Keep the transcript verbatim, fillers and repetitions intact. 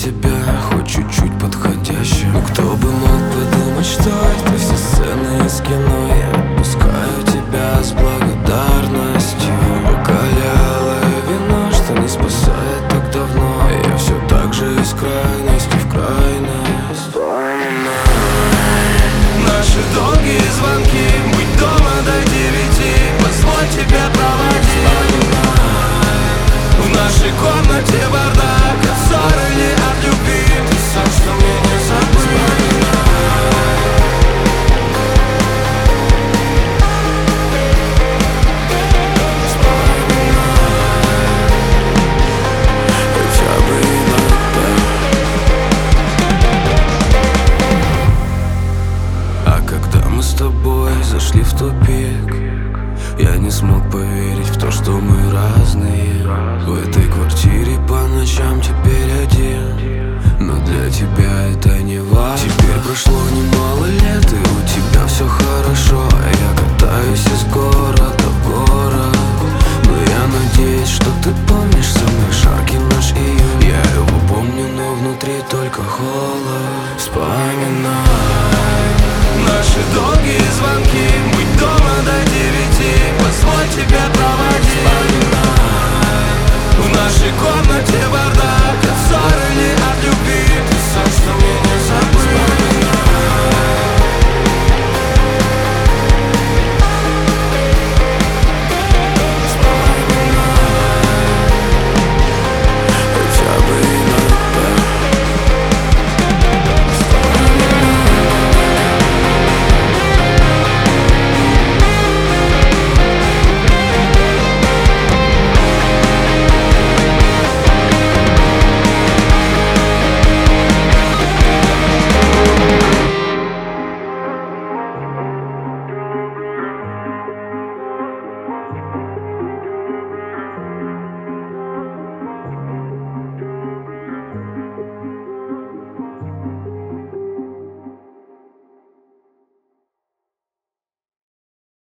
тебя хоть чуть-чуть подходящим. Ну кто бы мог подумать, что это все сцены из кино. Я отпускаю тебя с благодарностью. Околелое вино, что не спасает так давно. Я все так же из крайности в крайность.